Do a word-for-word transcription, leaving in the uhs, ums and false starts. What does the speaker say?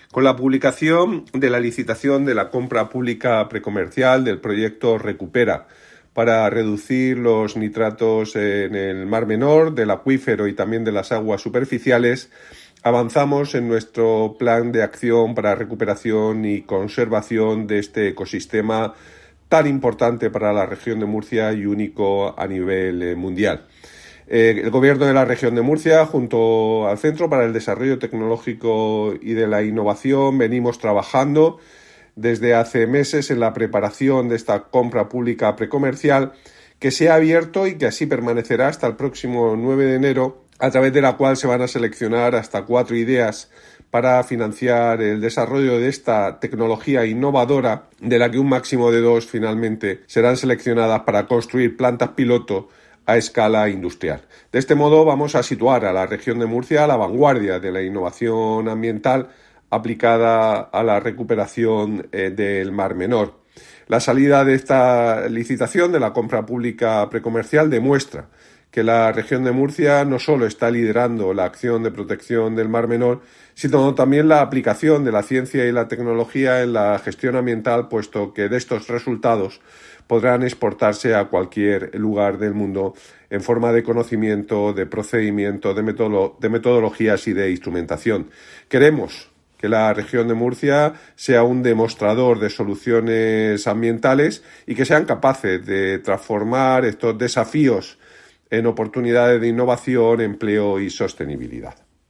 con la publicación de la licitación de la compra pública precomercial del proyecto Recupera para reducir los nitratos en el Mar Menor, del acuífero y también de las aguas superficiales, avanzamos en nuestro plan de acción para recuperación y conservación de este ecosistema tan importante para la región de Murcia y único a nivel mundial. Eh, el Gobierno de la región de Murcia, junto al Centro para el Desarrollo Tecnológico y de la Innovación, venimos trabajando desde hace meses en la preparación de esta compra pública precomercial que se ha abierto y que así permanecerá hasta el próximo nueve de enero, a través de la cual se van a seleccionar hasta cuatro ideas para financiar el desarrollo de esta tecnología innovadora, de la que un máximo de dos finalmente serán seleccionadas para construir plantas piloto a escala industrial. De este modo vamos a situar a la región de Murcia a la vanguardia de la innovación ambiental aplicada a la recuperación eh, del Mar Menor. La salida de esta licitación de la compra pública precomercial demuestra que la región de Murcia no solo está liderando la acción de protección del Mar Menor, sino también la aplicación de la ciencia y la tecnología en la gestión ambiental, puesto que de estos resultados podrán exportarse a cualquier lugar del mundo en forma de conocimiento, de procedimiento, de, metodolo- de metodologías y de instrumentación. Queremos que la región de Murcia sea un demostrador de soluciones ambientales y que sean capaces de transformar estos desafíos en oportunidades de innovación, empleo y sostenibilidad.